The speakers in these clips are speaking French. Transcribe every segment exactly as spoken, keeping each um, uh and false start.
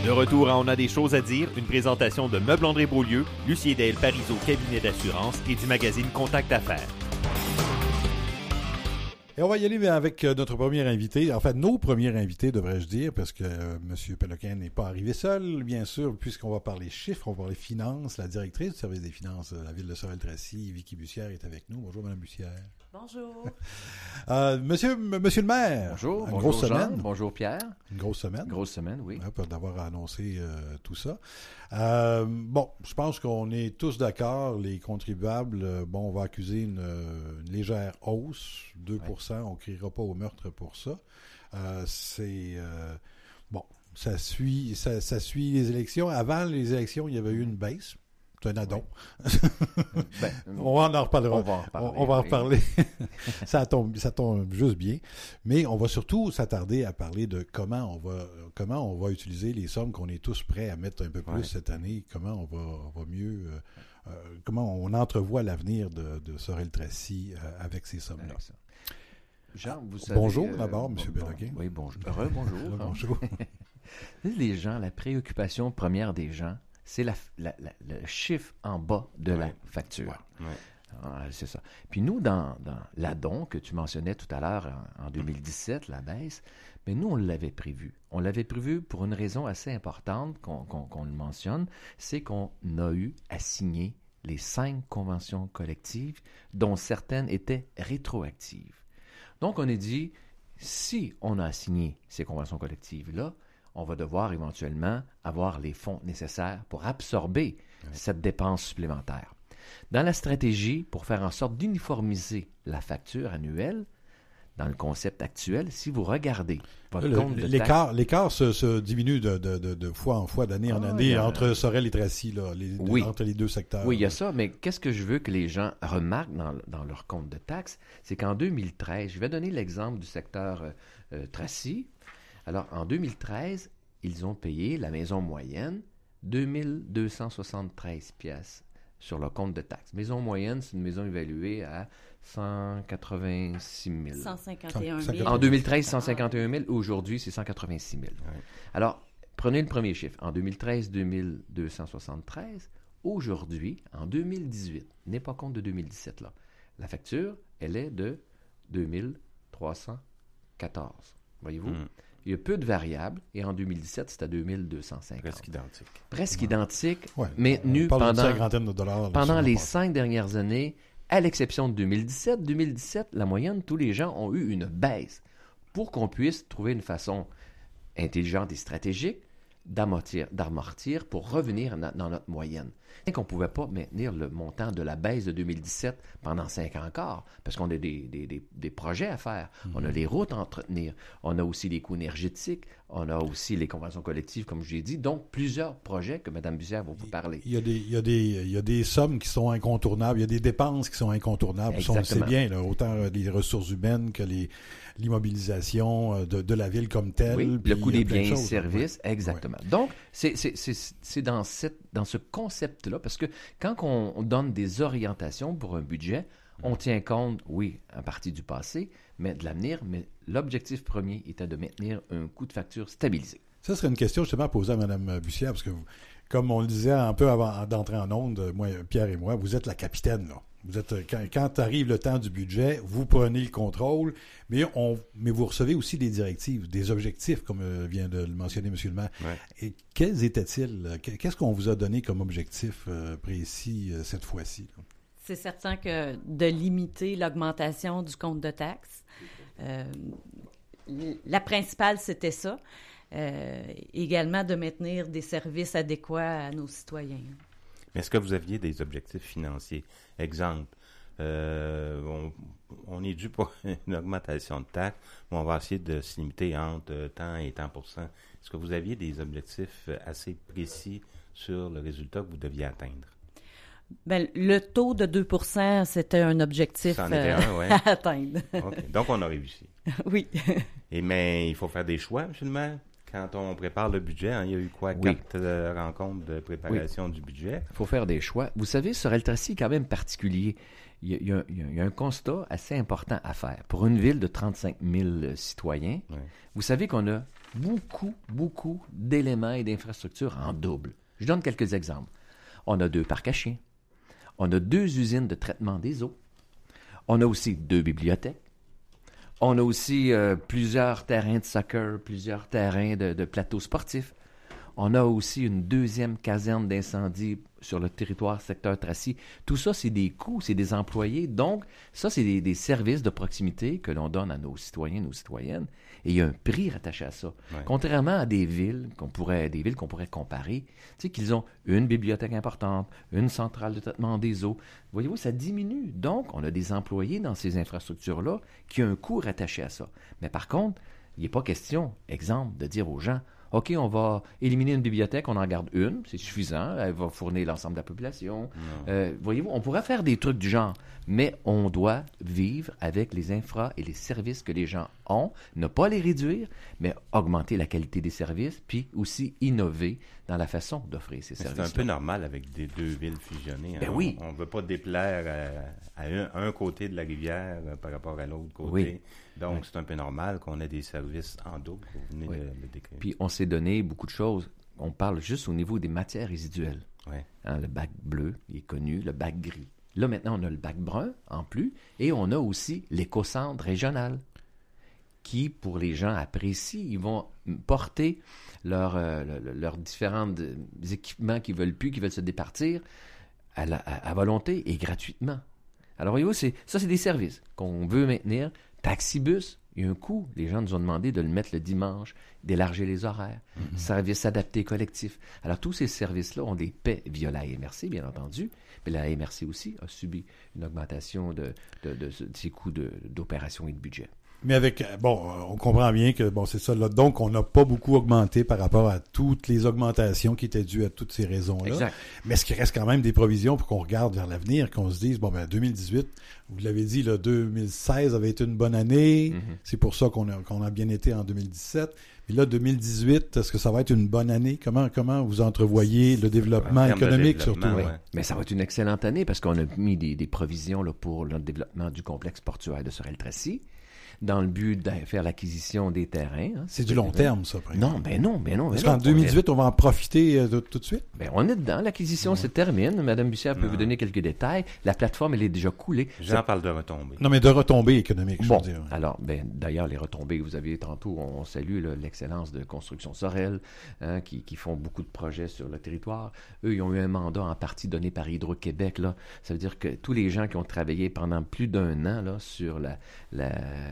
De retour à On a des choses à dire, une présentation de Meubles André Beaulieu, Lucie Del Parizeau cabinet d'assurance et du magazine Contact Affaires. Et on va y aller avec notre premier invité, en fait nos premiers invités devrais-je dire, parce que euh, M. Péloquin n'est pas arrivé seul, bien sûr, puisqu'on va parler chiffres, on va parler finances. La directrice du service des finances de la ville de Sorel-Tracy, Vicky Bussière, est avec nous. Bonjour Mme Bussière. Bonjour. euh, monsieur, monsieur le maire. Bonjour. Une bonjour grosse Jean, semaine. Bonjour Pierre. Une grosse semaine. Grosse semaine, oui. Ouais, d'avoir annoncé euh, tout ça. Euh, bon, je pense qu'on est tous d'accord, les contribuables, euh, bon, on va accuser une, une légère hausse, deux pour cent, ouais. On ne criera pas au meurtre pour ça. Euh, c'est, euh, bon, ça suit, ça, ça suit les élections. Avant les élections, il y avait eu une baisse. C'est un addon. Oui. ben, on en reparlera. On va en reparler. On, on va en reparler. ça tombe, ça tombe juste bien. Mais on va surtout s'attarder à parler de comment on va, comment on va utiliser les sommes qu'on est tous prêts à mettre un peu plus ouais. cette année. Comment on va, on va mieux, euh, euh, comment on entrevoit l'avenir de, de Sorel-Tracy euh, avec ces sommes-là. Jean, vous savez, bonjour euh, d'abord, M. bon, Péloquin. Oui, bonjour. Heureux, bonjour. Heureux, bonjour. Les gens, la préoccupation première des gens, c'est la, la, la, le chiffre en bas de ouais. la facture. Ouais. Ouais. Ah, c'est ça. Puis nous, dans, dans l'addon que tu mentionnais tout à l'heure en, en deux mille dix-sept, la baisse, mais nous, on l'avait prévu. On l'avait prévu pour une raison assez importante qu'on, qu'on, qu'on le mentionne, c'est qu'on a eu à signer les cinq conventions collectives, dont certaines étaient rétroactives. Donc, on a dit, si on a signé ces conventions collectives-là, on va devoir éventuellement avoir les fonds nécessaires pour absorber oui. cette dépense supplémentaire. Dans la stratégie, pour faire en sorte d'uniformiser la facture annuelle, dans le concept actuel, si vous regardez votre le, compte de l'écart, taxe... L'écart se, se diminue de, de, de, de fois en fois, d'année ah, en année, a... entre Sorel et Tracy, là, les, oui. de, entre les deux secteurs. Oui, il y a ça, mais qu'est-ce que je veux que les gens remarquent dans, dans leur compte de taxe, c'est qu'en deux mille treize, je vais donner l'exemple du secteur euh, euh, Tracy. Alors, en deux mille treize, ils ont payé, la maison moyenne, deux mille deux cent soixante-treize piastres sur le compte de taxes. Maison moyenne, c'est une maison évaluée à cent quatre-vingt-six mille. cent cinquante et un mille. En deux mille treize, cent cinquante et un mille. Aujourd'hui, c'est cent quatre-vingt-six mille. Ouais. Alors, prenez le premier chiffre. En deux mille treize, deux mille deux cent soixante-treize. Aujourd'hui, en deux mille dix-huit, n'est pas compte de deux mille dix-sept, là. La facture, elle est de deux mille trois cent quatorze. Voyez-vous? Mm. Il y a peu de variables, et en deux mille dix-sept, c'était à deux mille deux cent cinquante. Presque identique. Presque ouais. identique, ouais. maintenu pendant, de dollars, pendant les cinq dernières années, à l'exception de deux mille dix-sept. deux mille dix-sept, la moyenne, tous les gens ont eu une baisse pour qu'on puisse trouver une façon intelligente et stratégique d'amortir, d'amortir pour revenir na, dans notre moyenne. Et qu'on ne pouvait pas maintenir le montant de la baisse de deux mille dix-sept pendant cinq ans encore, parce qu'on a des, des, des, des projets à faire. Mm-hmm. On a les routes à entretenir, on a aussi les coûts énergétiques, on a aussi les conventions collectives, comme je l'ai dit, donc plusieurs projets que Mme Bussière va vous parler. Il y a des, il y a des, il y a des sommes qui sont incontournables, il y a des dépenses qui sont incontournables. Ça, on le sait bien, là, autant les ressources humaines que les, l'immobilisation de, de la ville comme telle. Oui, le coût des biens et services, ouais. exactement. Ouais. Donc, c'est, c'est, c'est, c'est dans, cette, dans ce concept-là, parce que quand on, on donne des orientations pour un budget, on tient compte, oui, en partie du passé, mais de l'avenir, mais l'objectif premier était de maintenir un coût de facture stabilisé. Ça serait une question justement à poser à Mme Bussière, parce que, vous, comme on le disait un peu avant d'entrer en onde, moi, Pierre et moi, vous êtes la capitaine, là. Vous êtes, quand, quand arrive le temps du budget, vous prenez le contrôle, mais, on, mais vous recevez aussi des directives, des objectifs, comme vient de le mentionner M. le maire. Ouais. Et quels étaient-ils? Qu'est-ce qu'on vous a donné comme objectif euh, précis euh, cette fois-ci? Là? C'est certain que de limiter l'augmentation du compte de taxes. Euh, la principale, c'était ça. Euh, également de maintenir des services adéquats à nos citoyens. Mais est-ce que vous aviez des objectifs financiers? Exemple, euh, on, on est dû pour une augmentation de taxes, mais on va essayer de se limiter entre tant et tant pour cent. Est-ce que vous aviez des objectifs assez précis sur le résultat que vous deviez atteindre? Bien, le taux de deux pour cent, c'était un objectif C'en était un, ouais. à atteindre. Okay. Donc, on a réussi. Oui. Et mais il faut faire des choix, M. le maire. Quand on prépare le budget, hein, il y a eu quoi? Oui. Quatre euh, rencontres de préparation oui. du budget. Il faut faire des choix. Vous savez, Sorel-Tracy est quand même particulier. Il y, a, il, y a, il y a un constat assez important à faire. Pour une ville de trente-cinq mille citoyens, oui. vous savez qu'on a beaucoup, beaucoup d'éléments et d'infrastructures en double. Je donne quelques exemples. On a deux parcs à chiens. On a deux usines de traitement des eaux. On a aussi deux bibliothèques. On a aussi euh, plusieurs terrains de soccer, plusieurs terrains de, de plateaux sportifs. On a aussi une deuxième caserne d'incendie sur le territoire secteur Tracy. Tout ça, c'est des coûts, c'est des employés. Donc, ça, c'est des, des services de proximité que l'on donne à nos citoyens, nos citoyennes. Et il y a un prix rattaché à ça. Ouais. Contrairement à des villes qu'on pourrait, des villes qu'on pourrait comparer, tu sais, qu'ils ont une bibliothèque importante, une centrale de traitement des eaux. Voyez-vous, ça diminue. Donc, on a des employés dans ces infrastructures-là qui ont un coût rattaché à ça. Mais par contre, il n'est pas question, exemple, de dire aux gens, OK, on va éliminer une bibliothèque, on en garde une, c'est suffisant, elle va fournir l'ensemble de la population. Euh, voyez-vous, on pourrait faire des trucs du genre, mais on doit vivre avec les infras et les services que les gens ont, ne pas les réduire, mais augmenter la qualité des services, puis aussi innover dans la façon d'offrir ces services. C'est un peu normal avec des deux villes fusionnées. Hein? Ben oui. On ne veut pas déplaire à, à un, un côté de la rivière euh, par rapport à l'autre côté. Oui. Donc, oui. c'est un peu normal qu'on ait des services en double pour venir oui. le, le décrire. Puis, on s'est donné beaucoup de choses. On parle juste au niveau des matières résiduelles. Oui. Hein, le bac bleu, il est connu, le bac gris. Là, maintenant, on a le bac brun en plus, et on a aussi l'éco-centre régional qui, pour les gens apprécient, ils vont porter leurs euh, leur différents équipements qu'ils ne veulent plus, qu'ils veulent se départir à, la, à, à volonté et gratuitement. Alors, voyez-vous, c'est, ça, c'est des services qu'on veut maintenir. Taxibus, il y a un coût. Les gens nous ont demandé de le mettre le dimanche, d'élargir les horaires. Mm-hmm. Services adaptés collectifs. Alors, tous ces services-là, on les paie via la A M R C, bien entendu. Mais la A M R C aussi a subi une augmentation de, de, de, de ses coûts de, d'opération et de budget. Mais avec, bon, on comprend bien que, bon, c'est ça, là, donc on n'a pas beaucoup augmenté par rapport à toutes les augmentations qui étaient dues à toutes ces raisons-là. Exact. Mais est-ce qu'il reste quand même des provisions pour qu'on regarde vers l'avenir, qu'on se dise, bon, ben, deux mille dix-huit, vous l'avez dit, là, deux mille seize avait été une bonne année, mm-hmm. c'est pour ça qu'on a, qu'on a bien été en deux mille dix-sept. Puis là, deux mille dix-huit, est-ce que ça va être une bonne année? Comment, comment vous entrevoyez le développement économique, de développement, surtout? Ouais. Mais ça va être une excellente année parce qu'on a mis des, des provisions là, pour le développement du complexe portuaire de Sorel-Tracy, dans le but de faire l'acquisition des terrains. Hein, c'est du long terme, ça, par exemple. Non, ben non, ben non. Parce ben qu'en non, deux mille dix-huit, on va en profiter euh, de, tout de suite? Ben, on est dedans. L'acquisition ouais. se termine. Madame Bussière peut non. vous donner quelques détails. La plateforme, elle est déjà coulée. J'en ça... parle de retombées. Non, mais de retombées économiques, bon, je veux dire. Alors, ben, d'ailleurs, les retombées, vous aviez tantôt, on salue là, l'excellence de Construction Sorel, hein, qui, qui font beaucoup de projets sur le territoire. Eux, ils ont eu un mandat en partie donné par Hydro-Québec. Là. Ça veut dire que tous les gens qui ont travaillé pendant plus d'un an là, sur la, la,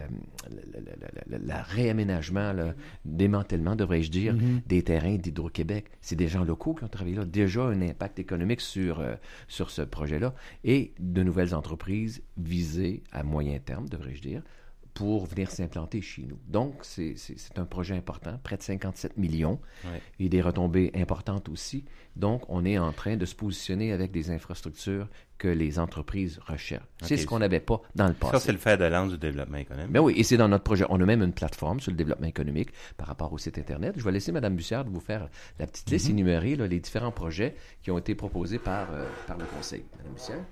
la, la Le, le, le réaménagement, le démantèlement, devrais-je dire, mm-hmm. des terrains d'Hydro-Québec. C'est des gens locaux qui ont travaillé là. Déjà un impact économique sur, euh, sur ce projet-là. Et de nouvelles entreprises visées à moyen terme, devrais-je dire, pour venir s'implanter chez nous. Donc, c'est, c'est, c'est un projet important, près de cinquante-sept millions, ouais. et des retombées importantes aussi. Donc, on est en train de se positionner avec des infrastructures que les entreprises recherchent. Okay. C'est ce qu'on n'avait pas dans le passé. Ça, c'est le fer de lance du développement économique. Ben oui, et c'est dans notre projet. On a même une plateforme sur le développement économique par rapport au site Internet. Je vais laisser Mme Bussière vous faire la petite liste, mm-hmm. énumérer là, les différents projets qui ont été proposés par, euh, par le Conseil. Mme Bussière?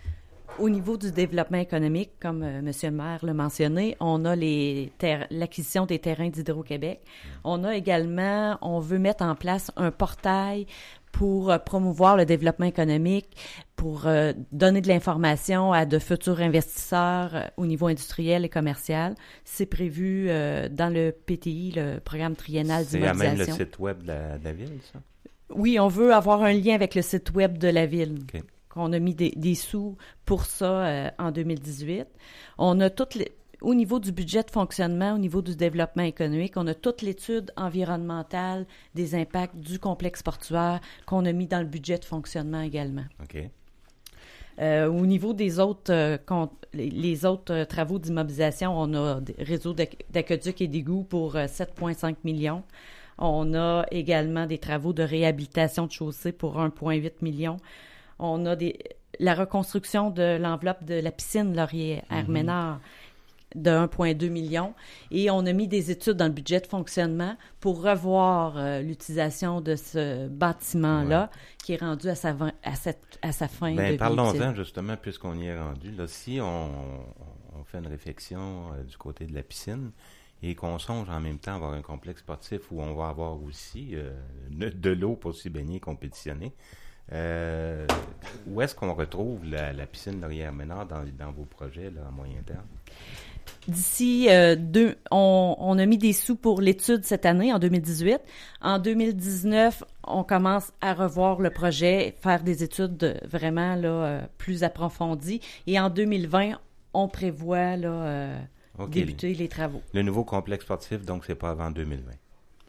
Au niveau du développement économique, comme euh, M. le maire l'a mentionné, on a les ter- l'acquisition des terrains d'Hydro-Québec. On a également, on veut mettre en place un portail pour euh, promouvoir le développement économique, pour euh, donner de l'information à de futurs investisseurs euh, au niveau industriel et commercial. C'est prévu euh, dans le P T I, le programme triennal d'immobilisation. C'est même le site web de la, de la ville, ça? Oui, on veut avoir un lien avec le site web de la ville. OK. On a mis des, des sous pour ça euh, en deux mille dix-huit. On a toutes les, au niveau du budget de fonctionnement, au niveau du développement économique, on a toute l'étude environnementale des impacts du complexe portuaire qu'on a mis dans le budget de fonctionnement également. OK. Euh, au niveau des autres, euh, con, les, les autres euh, travaux d'immobilisation, on a des réseaux d'aqueducs et d'égouts pour euh, sept virgule cinq millions. On a également des travaux de réhabilitation de chaussées pour un virgule huit million. On a des, la reconstruction de l'enveloppe de la piscine Laurier-Herménard mm-hmm. de un virgule deux million. Et on a mis des études dans le budget de fonctionnement pour revoir euh, l'utilisation de ce bâtiment-là ouais. qui est rendu à sa, à cette, à sa fin ben, de vie. Parlons-en justement, puisqu'on y est rendu. Là, si on, on fait une réflexion euh, du côté de la piscine, et qu'on songe en même temps à avoir un complexe sportif où on va avoir aussi euh, de l'eau pour s'y baigner et compétitionner. Euh, où est-ce qu'on retrouve la, la piscine Laurière-Ménard dans, dans vos projets là, à moyen terme? D'ici euh, deux, on, on a mis des sous pour l'étude cette année, en deux mille dix-huit. En deux mille dix-neuf, on commence à revoir le projet, faire des études vraiment là, euh, plus approfondies. Et en deux mille vingt, on prévoit là, euh, okay. débuter les travaux. Le nouveau complexe sportif, donc, c'est pas avant deux mille vingt.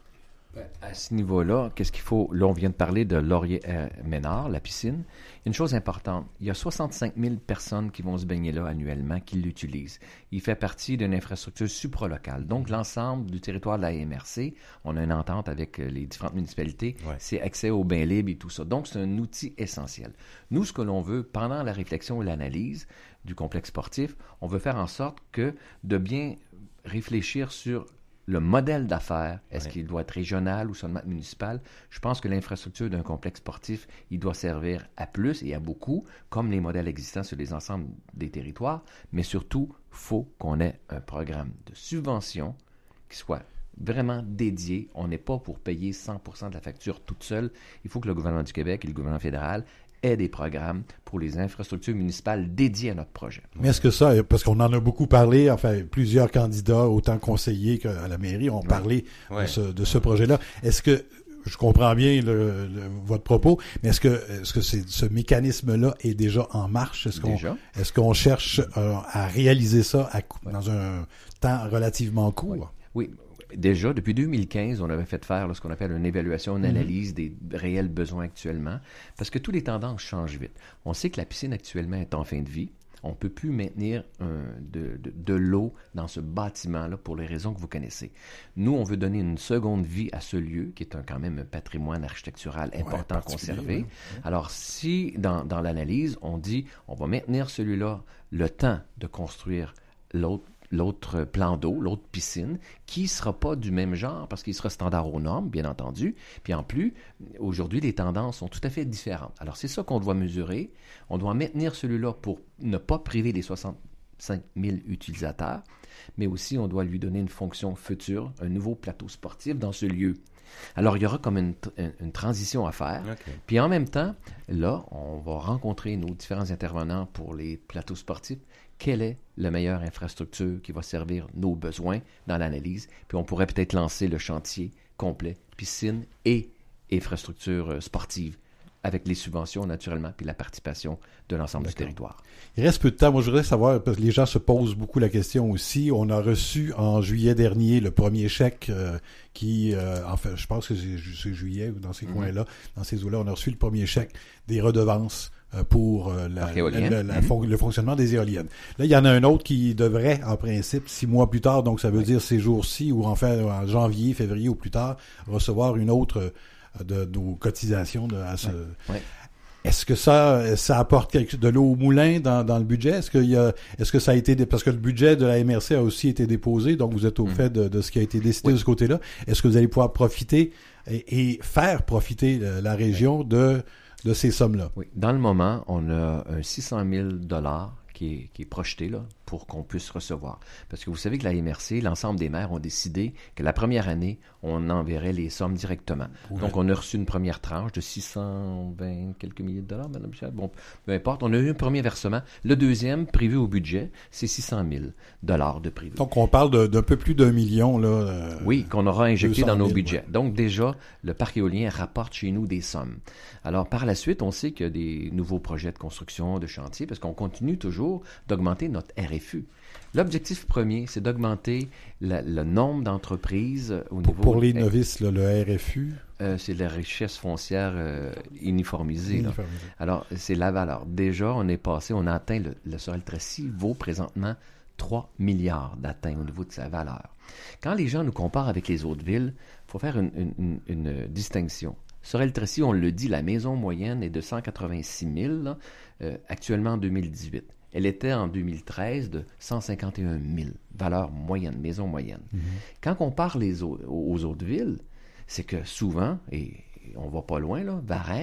À ce niveau-là, qu'est-ce qu'il faut? Là, on vient de parler de Laurier-Ménard, la piscine. Une chose importante, il y a soixante-cinq mille personnes qui vont se baigner là annuellement, qui l'utilisent. Il fait partie d'une infrastructure supralocale. Donc, l'ensemble du territoire de la M R C, on a une entente avec les différentes municipalités, ouais. c'est accès aux bains libres et tout ça. Donc, c'est un outil essentiel. Nous, ce que l'on veut, pendant la réflexion et l'analyse du complexe sportif, on veut faire en sorte que de bien réfléchir sur le modèle d'affaires, est-ce ouais. qu'il doit être régional ou seulement municipal? Je pense que l'infrastructure d'un complexe sportif, il doit servir à plus et à beaucoup, comme les modèles existants sur les ensembles des territoires, mais surtout, il faut qu'on ait un programme de subvention qui soit vraiment dédié. On n'est pas pour payer cent pour cent de la facture toute seule. Il faut que le gouvernement du Québec et le gouvernement fédéral aient des programmes pour les infrastructures municipales dédiées à notre projet. Mais est-ce que ça, parce qu'on en a beaucoup parlé, enfin, plusieurs candidats, autant conseillers qu'à la mairie, ont parlé ouais. de, ce, de ce projet-là. Est-ce que, je comprends bien le, le, votre propos, mais est-ce que, est-ce que c'est, ce mécanisme-là est déjà en marche? Est-ce qu'on, déjà? Est-ce qu'on cherche euh, à réaliser ça à, ouais. dans un temps relativement court? Oui. oui. Déjà, depuis deux mille quinze, on avait fait faire là, ce qu'on appelle une évaluation, une analyse des réels besoins actuellement, parce que toutes les tendances changent vite. On sait que la piscine actuellement est en fin de vie. On ne peut plus maintenir un, de, de, de l'eau dans ce bâtiment-là pour les raisons que vous connaissez. Nous, on veut donner une seconde vie à ce lieu, qui est un, quand même un patrimoine architectural important ouais, à conserver. Oui. Alors, si dans, dans l'analyse, on dit on va maintenir celui-là le temps de construire l'autre, l'autre plan d'eau, l'autre piscine, qui ne sera pas du même genre parce qu'il sera standard aux normes, bien entendu. Puis en plus, aujourd'hui, les tendances sont tout à fait différentes. Alors, c'est ça qu'on doit mesurer. On doit maintenir celui-là pour ne pas priver les soixante-cinq mille utilisateurs, mais aussi on doit lui donner une fonction future, un nouveau plateau sportif dans ce lieu. Alors, il y aura comme une, une, une transition à faire. Okay. Puis en même temps, là, on va rencontrer nos différents intervenants pour les plateaux sportifs. Quelle est la meilleure infrastructure qui va servir nos besoins dans l'analyse? Puis on pourrait peut-être lancer le chantier complet, piscine et infrastructure sportive, avec les subventions naturellement, puis la participation de l'ensemble D'accord. du territoire. Il reste peu de temps. Moi, je voudrais savoir, parce que les gens se posent beaucoup la question aussi. On a reçu en juillet dernier le premier chèque euh, qui, euh, enfin, je pense que c'est, c'est juillet ou dans ces mm-hmm. coins-là, dans ces eaux-là, on a reçu le premier chèque des redevances pour euh, la, la, la, la, mm-hmm. le fonctionnement des éoliennes. Là, il y en a un autre qui devrait, en principe, six mois plus tard, donc ça veut oui. dire ces jours-ci, ou enfin en janvier, février ou plus tard, recevoir une autre de nos cotisations de, à ce... Oui. Oui. Est-ce que ça, ça apporte quelque, de l'eau au moulin dans, dans le budget? Est-ce qu'il y a, est-ce que ça a été, parce que le budget de la M R C a aussi été déposé, donc vous êtes au mmh. fait de, de ce qui a été décidé oui. de ce côté-là. Est-ce que vous allez pouvoir profiter et, et faire profiter la région de, de ces sommes-là? Oui. Dans le moment, on a un six cent mille dollars qui est, qui est projeté là pour qu'on puisse recevoir. Parce que vous savez que la M R C, l'ensemble des maires ont décidé que la première année, on enverrait les sommes directement. Ouais. Donc, on a reçu une première tranche de six cent vingt quelques milliers de dollars, Mme Michel. Bon, peu importe. On a eu un premier versement. Le deuxième, prévu au budget, c'est six cent mille dollars de privé. Donc, on parle de, d'un peu plus d'un million, là. Euh, oui, qu'on aura injecté dans nos budgets. Ouais. Donc, déjà, le parc éolien rapporte chez nous des sommes. Alors, par la suite, on sait qu'il y a des nouveaux projets de construction, de chantier, parce qu'on continue toujours d'augmenter notre R F U. L'objectif premier, c'est d'augmenter la, le nombre d'entreprises au pour, niveau... Pour les novices, là, le R F U? Euh, c'est la richesse foncière euh, uniformisée. Là. Alors, c'est la valeur. Déjà, on est passé, on a atteint, le, le Sorel-Tracy vaut présentement trois milliards d'atteints au niveau de sa valeur. Quand les gens nous comparent avec les autres villes, il faut faire une, une, une, une distinction. Sorel-Tracy, on le dit, la maison moyenne est de cent quatre-vingt-six mille, là, euh, actuellement en deux mille dix-huit. Elle était en deux mille treize de cent cinquante et un mille, valeur moyenne, maison moyenne. Mm-hmm. Quand on parle les autres, aux autres villes, c'est que souvent, et on va pas loin, là, Varennes,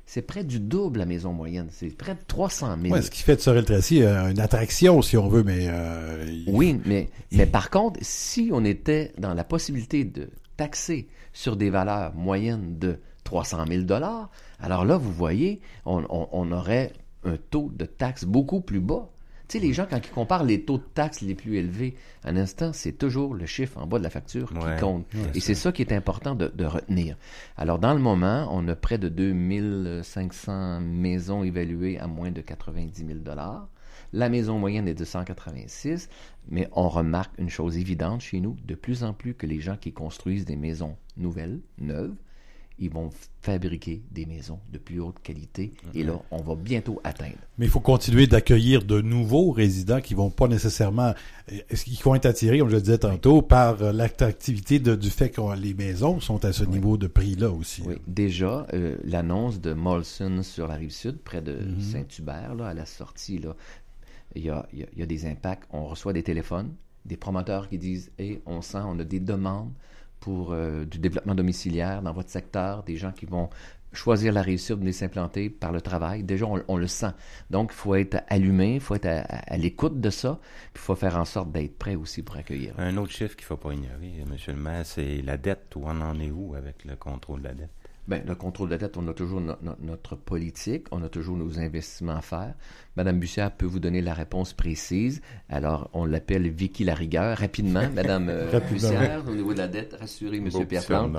c'est près du double la maison moyenne. C'est près de trois cent mille. Ouais, ce qui fait de Sorel-Tracy euh, une attraction, si on veut, mais... Euh, il... Oui, mais, mais par contre, si on était dans la possibilité de taxer sur des valeurs moyennes de trois cent mille dollars, alors là, vous voyez, on, on, on aurait un taux de taxe beaucoup plus bas. Tu sais, les gens, quand ils comparent les taux de taxes les plus élevés, un instant, c'est toujours le chiffre en bas de la facture Ouais, qui compte. ouais, Et c'est ça qui est important de, de retenir. Alors, dans le moment, on a près de deux mille cinq cents maisons évaluées à moins de quatre-vingt-dix mille dollars. La maison moyenne est de cent quatre-vingt-six, mais on remarque une chose évidente chez nous, de plus en plus que les gens qui construisent des maisons nouvelles, neuves, ils vont fabriquer des maisons de plus haute qualité. Et là, on va bientôt atteindre. Mais il faut continuer d'accueillir de nouveaux résidents qui vont pas nécessairement... qui vont être attirés, comme je le disais tantôt, par l'attractivité de, du fait que les maisons sont à ce oui. niveau de prix-là aussi. Oui, déjà, euh, l'annonce de Molson sur la Rive-Sud, près de mm-hmm. Saint-Hubert, là, à la sortie, là, il y a, il y a, il y a des impacts. On reçoit des téléphones, des promoteurs qui disent hey, « on sent, on a des demandes pour euh, du développement domiciliaire dans votre secteur, des gens qui vont choisir la Rive-Sud, venir s'implanter par le travail. Déjà, on, on le sent. Donc, il faut être allumé, il faut être à, à, à l'écoute de ça, puis il faut faire en sorte d'être prêt aussi pour accueillir. Un autre chiffre qu'il ne faut pas ignorer, M. le maire, c'est la dette. Où on en est où avec le contrôle de la dette? Bien, le contrôle de la dette, on a toujours no- no- notre politique, on a toujours nos investissements à faire. Madame Bussière peut vous donner la réponse précise. Alors, on l'appelle Vicky la rigueur. Rapidement, Madame euh, Bussière, au niveau de la dette, rassurez M. Pierre Plante.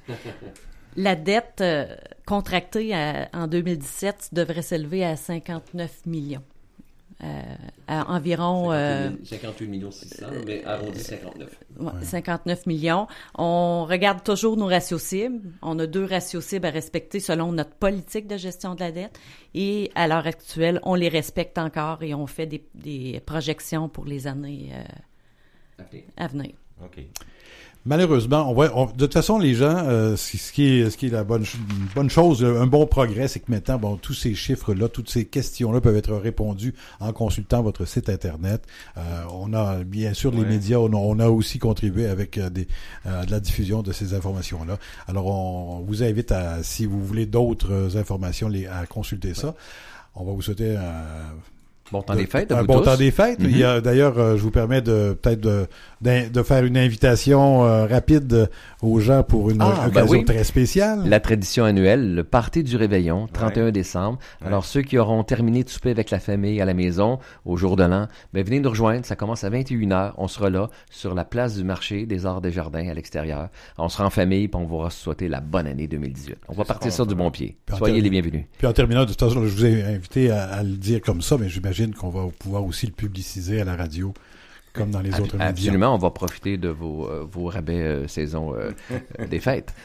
La dette euh, contractée à, en deux mille dix-sept devrait s'élever à cinquante-neuf millions. Euh, à environ... cinquante-huit millions six cents, mais arrondi cinquante-neuf. Ouais, cinquante-neuf millions. On regarde toujours nos ratios cibles. On a deux ratios cibles à respecter selon notre politique de gestion de la dette. Et à l'heure actuelle, on les respecte encore et on fait des, des projections pour les années euh, okay. à venir. OK. Malheureusement, on va, on, de toute façon, les gens, euh, ce qui est, ce qui est la bonne, une bonne chose, un bon progrès, c'est que maintenant, bon, tous ces chiffres-là, toutes ces questions-là peuvent être répondues en consultant votre site internet. Euh, on a bien sûr les ouais. médias, on a, on a aussi contribué avec euh, des, euh, de la diffusion de ces informations-là. Alors, on, on vous invite à, si vous voulez d'autres informations, les, à consulter ouais. ça. On va vous souhaiter un bon temps des fêtes. Un vous bon tous. temps des fêtes. Mm-hmm. Il y a, d'ailleurs, euh, je vous permets de peut-être de, de, de faire une invitation euh, rapide aux gens pour une ah, occasion ben oui. très spéciale. La tradition annuelle, le party du réveillon, trente et un ouais. décembre. Ouais. Alors, ceux qui auront terminé de souper avec la famille à la maison au jour de l'an, ben, venez nous rejoindre. Ça commence à vingt et une heures. On sera là sur la place du marché des Arts des Jardins à l'extérieur. On sera en famille puis on va souhaiter la bonne année deux mille dix-huit. On va partir ça du bon pied. Soyez les bienvenus. Puis en terminant, de toute façon, je vous ai invité à, à le dire comme ça, mais j'imagine qu'on va pouvoir aussi le publiciser à la radio, comme dans les Ab- autres médias. Absolument, on va profiter de vos, euh, vos rabais euh, saison euh, des fêtes.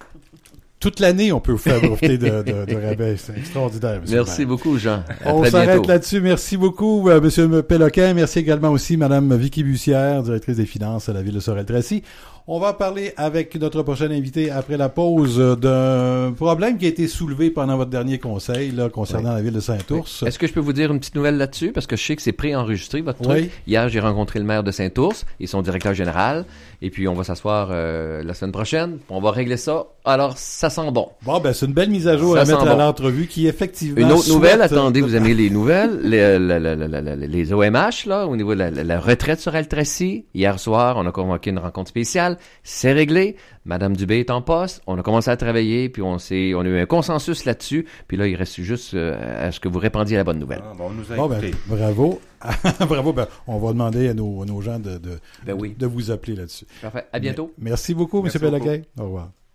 Toute l'année, on peut vous faire profiter de, de, de rabais. C'est extraordinaire, monsieur. Merci beaucoup, Jean. À on très s'arrête bientôt. là-dessus. Merci beaucoup, euh, monsieur Péloquin. Merci également aussi, madame Vicky Bussière, directrice des finances à la ville de Sorel-Tracy. On va parler avec notre prochain invité après la pause d'un problème qui a été soulevé pendant votre dernier conseil là, concernant oui. la ville de Saint-Ours. Oui. Est-ce que je peux vous dire une petite nouvelle là-dessus? Parce que je sais que c'est pré-enregistré, votre truc. Oui. Hier, j'ai rencontré le maire de Saint-Ours et son directeur général. Et puis, on va s'asseoir euh, la semaine prochaine. On va régler ça. Alors, ça sent bon. Bon, ben c'est une belle mise à jour ça à mettre bon. à l'entrevue qui, effectivement... Une autre souhaite... nouvelle, attendez, vous aimez les nouvelles. Les, la, la, la, la, les O M H, là, au niveau de la, la, la retraite sur Sorel-Tracy. Hier soir, on a convoqué une rencontre spéciale. C'est réglé. Madame Dubé est en poste, on a commencé à travailler, puis on s'est, on a eu un consensus là-dessus, puis là, il reste juste euh, à ce que vous répandiez la bonne nouvelle. Ah, bon, on nous a bon, ben, bravo. bravo, ben, on va demander à nos, à nos gens de, de, ben oui. de vous appeler là-dessus. Parfait. À bientôt. Merci beaucoup, M. Péloquin. Au revoir.